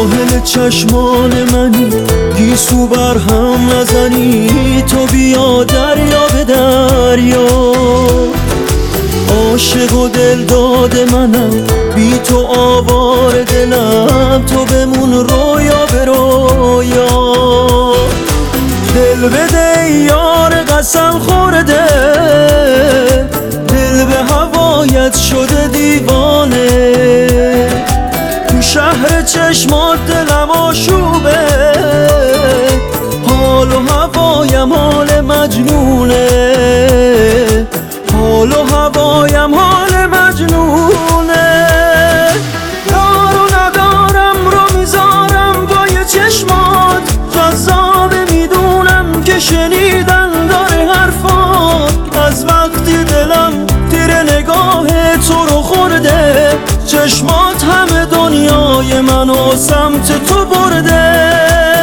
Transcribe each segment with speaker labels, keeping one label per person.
Speaker 1: ساحل چشمان منی، گیسو بر هم نزنی، تو بیا دریا به دریا. عاشق و دل داده منم، بی تو آوار دلم، تو بمون رویا به رویا. دل بده یار قسم خورده، دل به هوایت شده دیوانه. تو شهر چشمات دلم آشوبه، حال و هوایم حال مجنونه، حال و هوایم حال مجنونه. دار و ندارم رو میذارم پای چشمات، جذابه میدونم که شنیدن داره حرفات. از وقتی دلم تیر نگاه تو رو خورده، چشمات همه دنیای منو سمت تو برده.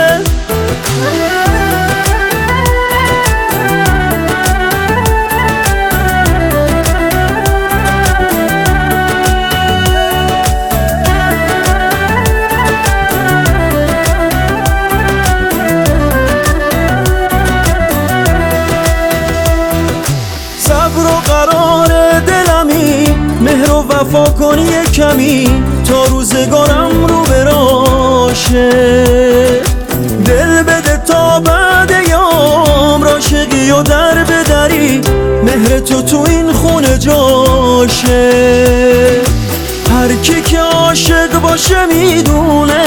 Speaker 1: صبر و قرار دلمی، مهر و وفا کنی کمی، تا روزگارم رو براشه. دل بده تا بعد یام، عاشقی و در بدری، مهر تو این خونه جاشه. هر کی که عاشق باشه میدونه،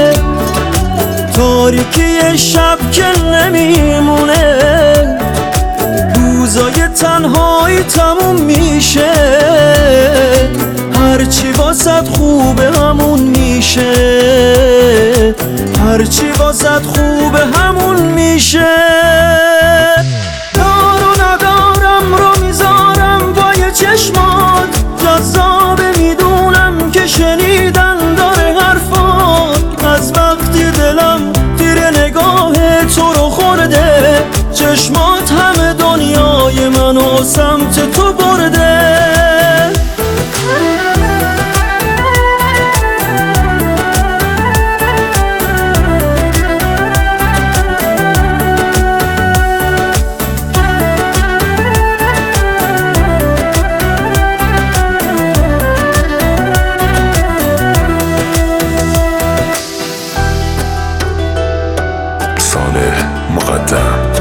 Speaker 1: تاریکی شب که نمیمونه. روزای تنهایی تموم میشه، هرچی واسد خوبه همون میشه، هرچی واسد خوبه همون میشه. دار و ندارم رو میذارم پای چشمات، جذابه میدونم که شنیدن داره حرفات. از وقتی دلم تیر نگاه تو رو خورده، چشمات همه دنیای منو سمت تو برده.
Speaker 2: صالح مقدم.